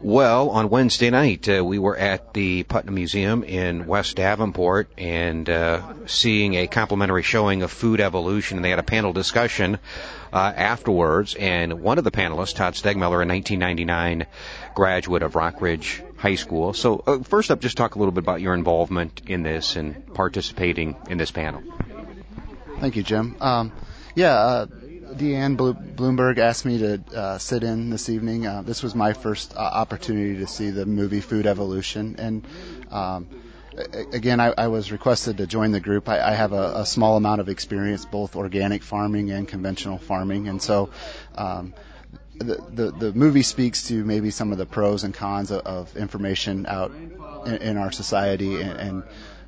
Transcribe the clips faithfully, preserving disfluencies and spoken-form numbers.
Well, on Wednesday night, uh, we were at the Putnam Museum in West Davenport and uh, seeing a complimentary showing of Food Evolution, and they had a panel discussion uh, afterwards, and one of the panelists, Todd Stegmiller, a nineteen ninety-nine graduate of Rockridge High School. So uh, first up, just talk a little bit about your involvement in this and participating in this panel. Thank you, Jim. Um, yeah, uh, Deanne Bloomberg asked me to uh, sit in this evening. Uh, this was my first uh, opportunity to see the movie Food Evolution. And um, again, I, I was requested to join the group. I, I have a, a small amount of experience, both organic farming and conventional farming. And so um, the, the, the movie speaks to maybe some of the pros and cons of, of information out in, in our society. And, and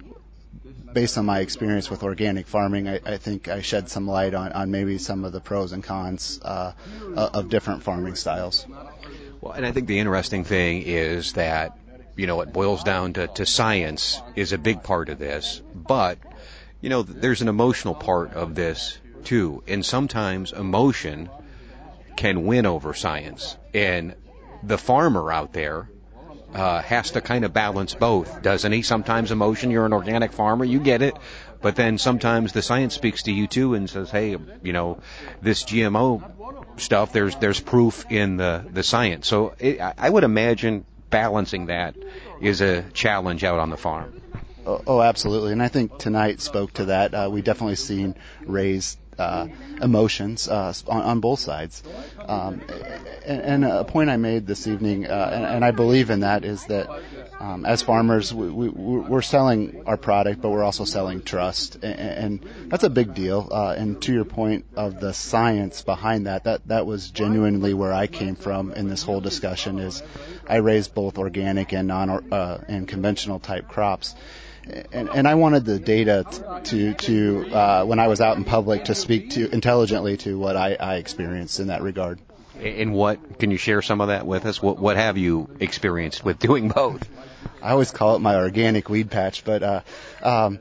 based on my experience with organic farming, I, I think I shed some light on, on maybe some of the pros and cons uh, of different farming styles. Well, and I think the interesting thing is that, you know, it boils down to, to science is a big part of this, but, you know, there's an emotional part of this too, and sometimes emotion can win over science, and the farmer out there Uh, has to kind of balance both, doesn't he? Sometimes emotion, you're an organic farmer, you get it, but then sometimes the science speaks to you too and says, hey, you know, this G M O stuff, there's there's proof in the, the science. So it, I would imagine balancing that is a challenge out on the farm. Oh, oh absolutely, and I think tonight spoke to that. Uh, we definitely seen raised Uh, emotions uh, on, on both sides. Um, and, and a point I made this evening, uh, and, and I believe in that, is that um, as farmers, we, we, we're selling our product, but we're also selling trust, and, and that's a big deal. Uh, and to your point of the science behind that, that that was genuinely where I came from in this whole discussion. Is I raised both organic and non uh, and conventional type crops. And, and I wanted the data to, to uh, when I was out in public, to speak to intelligently to what I, I experienced in that regard. And what, can you share some of that with us? What, what have you experienced with doing both? I always call it my organic weed patch, but uh, um,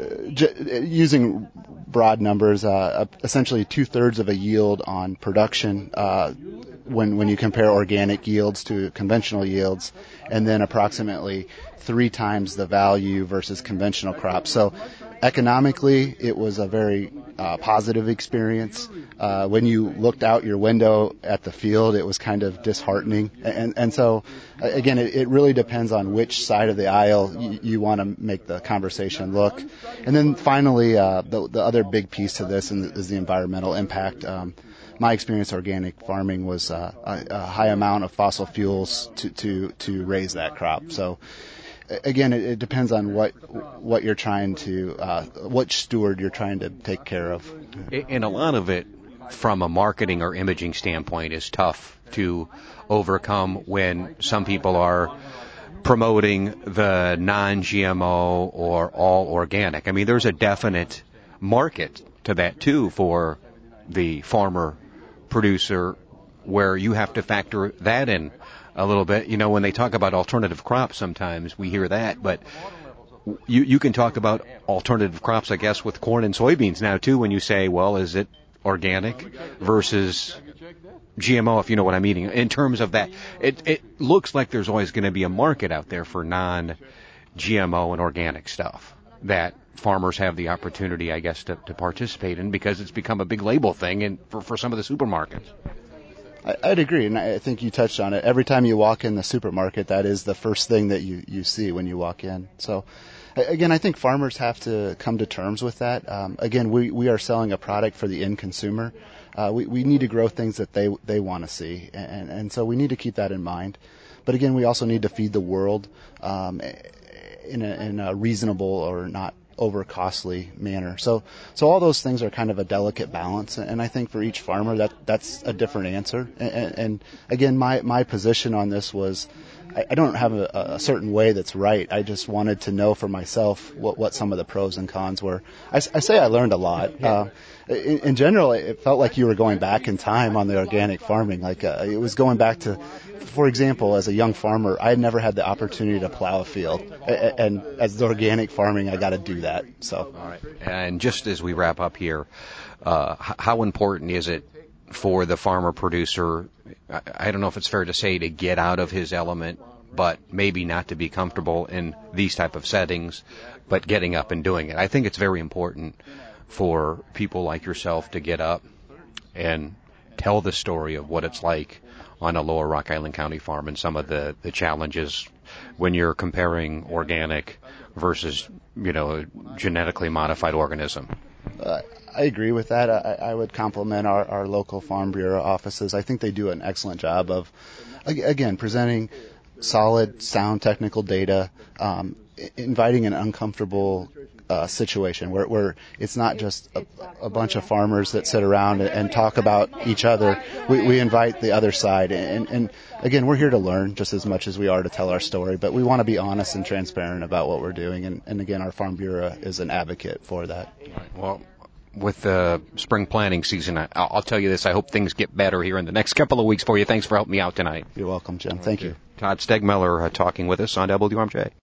j- using broad numbers, uh, essentially two-thirds of a yield on production uh, when when you compare organic yields to conventional yields, and then approximately three times the value versus conventional crops. So economically, it was a very uh, positive experience. Uh, when you looked out your window at the field, it was kind of disheartening. And, and so, again, it, it really depends on which side of the aisle you, you want to make the conversation look. And then finally, uh, the, the other big piece to this is the environmental impact. Um, my experience organic farming was uh, a, a high amount of fossil fuels to, to, to raise that crop. So again, it, it depends on what what you're trying to, uh, what steward you're trying to take care of. And a lot of it, from a marketing or imaging standpoint, is tough to overcome when some people are promoting the non-G M O or all organic. I mean, there's a definite market to that too for the farmer producer, where you have to factor that in a little bit. You know, when they talk about alternative crops, sometimes we hear that, but you you can talk about alternative crops, I guess, with corn and soybeans now too, when you say, well, is it organic versus G M O, if you know what I'm meaning. In terms of that, it it looks like there's always going to be a market out there for non-G M O and organic stuff that farmers have the opportunity, I guess, to, to participate in, because it's become a big label thing and for, for some of the supermarkets. I'd agree, and I think you touched on it. Every time you walk in the supermarket, that is the first thing that you, you see when you walk in. So, again, I think farmers have to come to terms with that. Um, again, we, we are selling a product for the end consumer. Uh, we, we need to grow things that they they want to see, and, and so we need to keep that in mind. But again, we also need to feed the world um, in, a, in a reasonable or not over costly manner. So so all those things are kind of a delicate balance, and I think for each farmer that that's a different answer. And, and again, my, my position on this was I, I don't have a, a certain way that's right. I just wanted to know for myself what, what some of the pros and cons were. I, I say I learned a lot. Uh, in, in general, it felt like you were going back in time on the organic farming. Like uh, it was going back to, for example, as a young farmer, I had never had the opportunity to plow a field, and, and as the organic farming, I got to do that. So, all right. And just as we wrap up here, uh, how important is it for the farmer producer, I, I don't know if it's fair to say to get out of his element, but maybe not to be comfortable in these type of settings, but getting up and doing it. I think it's very important for people like yourself to get up and tell the story of what it's like on a lower Rock Island County farm and some of the, the challenges when you're comparing organic versus, you know, genetically modified organism. Uh, I agree with that. I, I would compliment our, our local Farm Bureau offices. I think they do an excellent job of, again, presenting solid, sound technical data, um, inviting an uncomfortable uh, situation where, where it's not just a, a bunch of farmers that sit around and, and talk about each other. We, we invite the other side. And, and again, we're here to learn just as much as we are to tell our story, but we want to be honest and transparent about what we're doing. And, and again, our Farm Bureau is an advocate for that. Right. Well, with the spring planting season, I, I'll tell you this, I hope things get better here in the next couple of weeks for you. Thanks for helping me out tonight. You're welcome, Jim. Thank you. Todd Stegmeller uh, talking with us on W R M J.